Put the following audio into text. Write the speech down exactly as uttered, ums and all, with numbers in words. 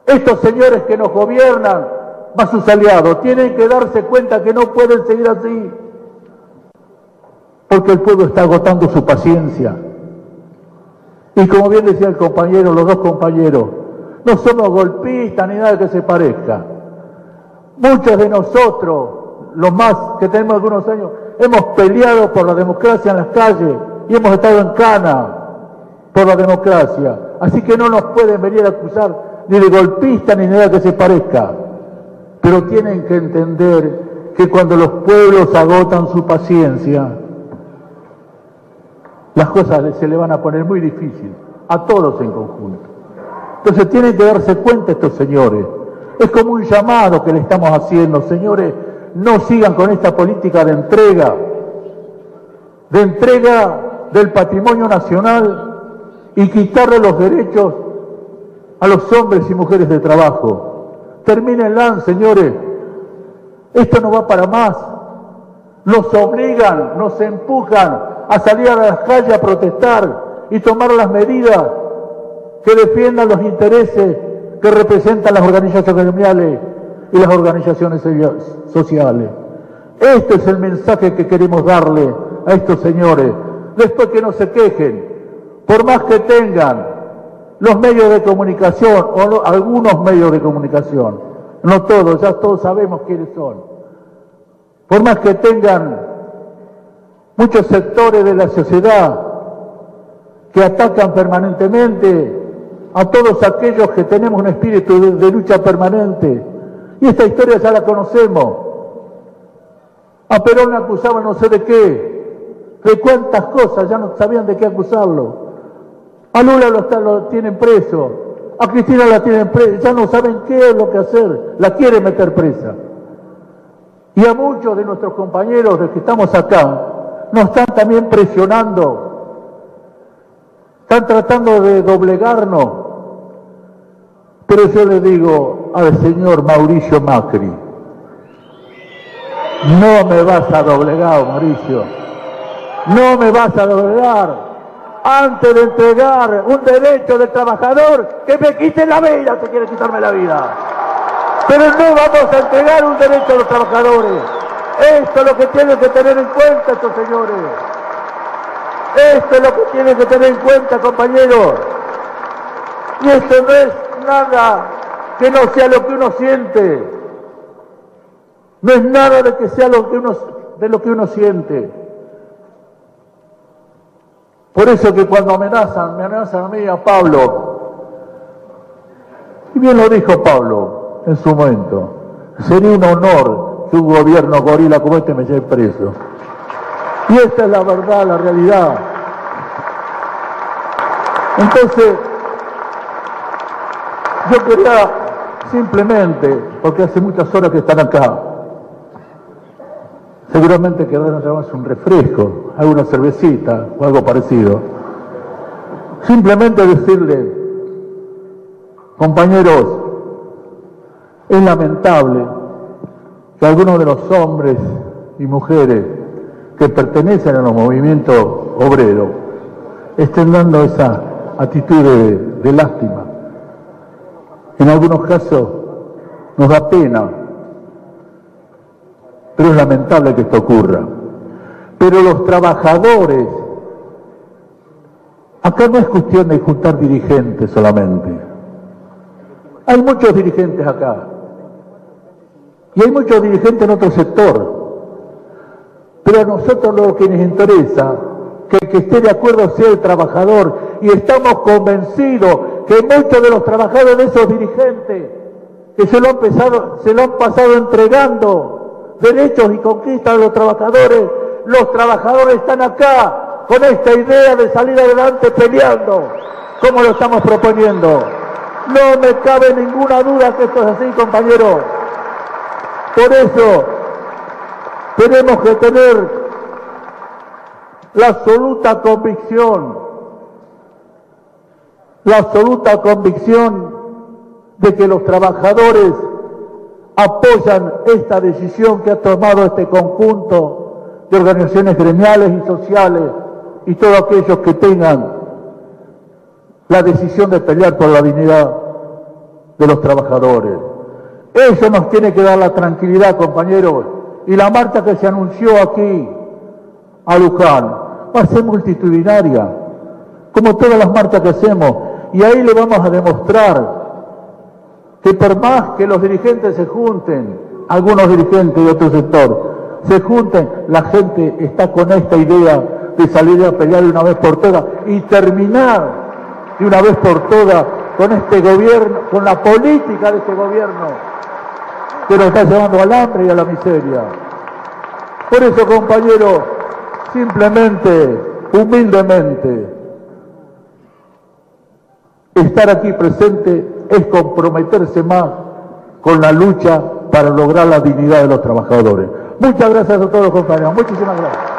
Estos señores que nos gobiernan, más sus aliados, tienen que darse cuenta que no pueden seguir así, porque el pueblo está agotando su paciencia. Y como bien decía el compañero, los dos compañeros, no somos golpistas ni nada que se parezca. Muchos de nosotros, los más que tenemos algunos años, hemos peleado por la democracia en las calles y hemos estado en cana por la democracia. Así que no nos pueden venir a acusar ni de golpistas ni nada que se parezca. Pero tienen que entender que cuando los pueblos agotan su paciencia, las cosas se le van a poner muy difíciles, a todos en conjunto. Entonces tienen que darse cuenta estos señores. Es como un llamado que le estamos haciendo, señores, no sigan con esta política de entrega, de entrega del patrimonio nacional y quitarle los derechos a los hombres y mujeres de trabajo. Termínenla, señores. Esto no va para más. Nos obligan, nos empujan a salir a las calles a protestar y tomar las medidas que defiendan los intereses que representan las organizaciones gremiales y las organizaciones sociales. Este es el mensaje que queremos darle a estos señores. Después que no se quejen, por más que tengan los medios de comunicación, o no, algunos medios de comunicación, no todos, ya todos sabemos quiénes son, por más que tengan muchos sectores de la sociedad que atacan permanentemente a todos aquellos que tenemos un espíritu de, de lucha permanente. Y esta historia ya la conocemos. A Perón le acusaban no sé de qué, de cuántas cosas, ya no sabían de qué acusarlo. A Lula lo, está, lo tienen preso, a Cristina la tienen presa, ya no saben qué es lo que hacer, la quieren meter presa. Y a muchos de nuestros compañeros de que estamos acá, nos están también presionando, están tratando de doblegarnos. Pero yo le digo al señor Mauricio Macri, no me vas a doblegar, Mauricio, no me vas a doblegar antes de entregar un derecho del trabajador que me quite la vida, que quiere quitarme la vida. Pero no vamos a entregar un derecho a los trabajadores. Esto es lo que tienen que tener en cuenta estos señores. Esto es lo que tienen que tener en cuenta, compañeros. Y esto no es nada que no sea lo que uno siente. No es nada de que sea lo que uno, de lo que uno siente. Por eso que cuando amenazan, me amenazan a mí, a Pablo, y bien lo dijo Pablo en su momento, sería un honor que un gobierno gorila como este me lleve preso. Y esta es la verdad, la realidad. Entonces, yo quería simplemente, porque hace muchas horas que están acá, seguramente querrán llevarse un refresco, alguna cervecita o algo parecido. Simplemente decirle, compañeros, es lamentable que algunos de los hombres y mujeres que pertenecen a los movimientos obreros estén dando esa actitud de, de lástima. En algunos casos nos da pena, pero es lamentable que esto ocurra. Pero los trabajadores, acá no es cuestión de juntar dirigentes solamente. Hay muchos dirigentes acá. Y hay muchos dirigentes en otro sector. Pero a nosotros lo que nos interesa, que el que esté de acuerdo sea el trabajador. Y estamos convencidos que muchos de los trabajadores de esos dirigentes, que se lo han, pesado, se lo han pasado entregando derechos y conquistas a los trabajadores, los trabajadores están acá con esta idea de salir adelante peleando, como lo estamos proponiendo. No me cabe ninguna duda que esto es así, compañeros. Por eso tenemos que tener la absoluta convicción, la absoluta convicción de que los trabajadores apoyan esta decisión que ha tomado este conjunto de organizaciones gremiales y sociales y todos aquellos que tengan la decisión de pelear por la dignidad de los trabajadores. Eso nos tiene que dar la tranquilidad, compañeros. Y la marcha que se anunció aquí a Luján va a ser multitudinaria, como todas las marchas que hacemos. Y ahí le vamos a demostrar que por más que los dirigentes se junten, algunos dirigentes de otro sector, se junten, la gente está con esta idea de salir a pelear de una vez por todas y terminar de una vez por todas con este gobierno, con la política de este gobierno que nos está llevando al hambre y a la miseria. Por eso, compañeros, simplemente, humildemente, estar aquí presente es comprometerse más con la lucha para lograr la dignidad de los trabajadores. Muchas gracias a todos, compañeros. Muchísimas gracias.